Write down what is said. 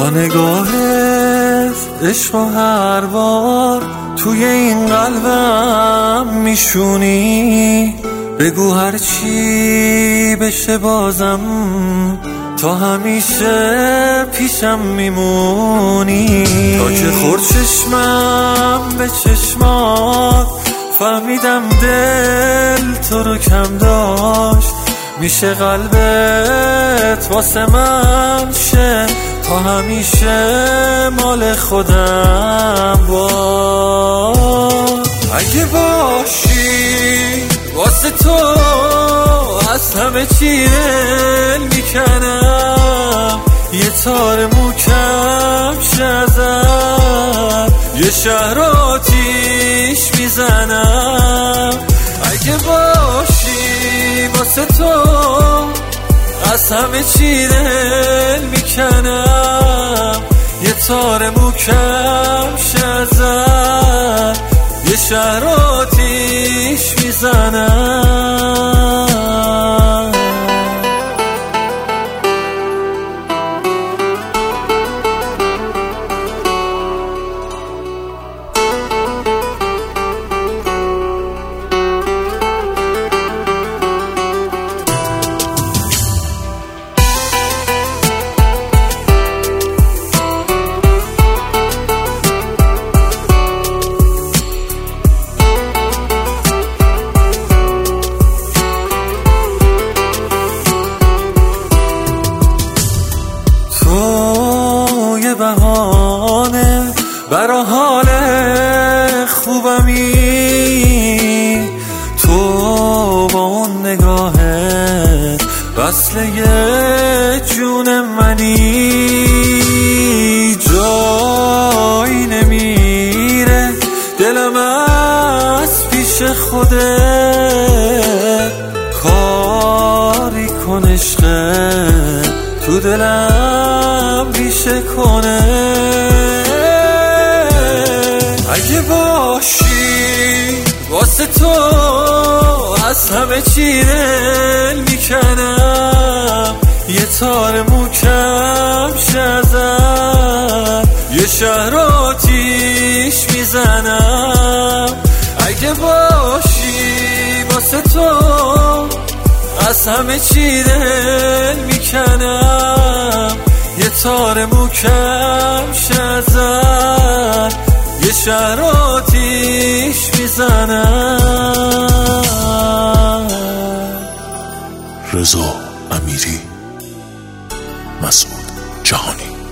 با نگاهت عشق و هر بار توی این قلبم میشونی. بگو هر چی بشه بازم تا همیشه پیشم میمونی. تا که خورد چشمم به چشمات فهمیدم دل تو رو کم داشت. میشه قلبت واسه من شه تا همیشه مال خودم باش. اگه باشی واسه تو از همه چی دل میکنم. یه تار موکم ازت یه شهر آتیش میزنم. اگه باشی واسه تو از همه چی دل میکنم. یه تار موکم ازت یه شهر آتیش میزنم. بهانه برا حال خوبمی. تو با اون نگاهت وصله جون منی. جایی نمیره دلم از پیش خودت. کاری کن عشقت تو دلم ریشه کنه. اگه باشی واسه تو از همه چی دل میکنم. یه تار موکم ازت یه شهر آتیش میزنم. اگه باشی واسه تو از همه چی دل میکنم. یه تار موکم ازت یه شهر آتیش میزنم. رضا امیری، مسعود جهانی.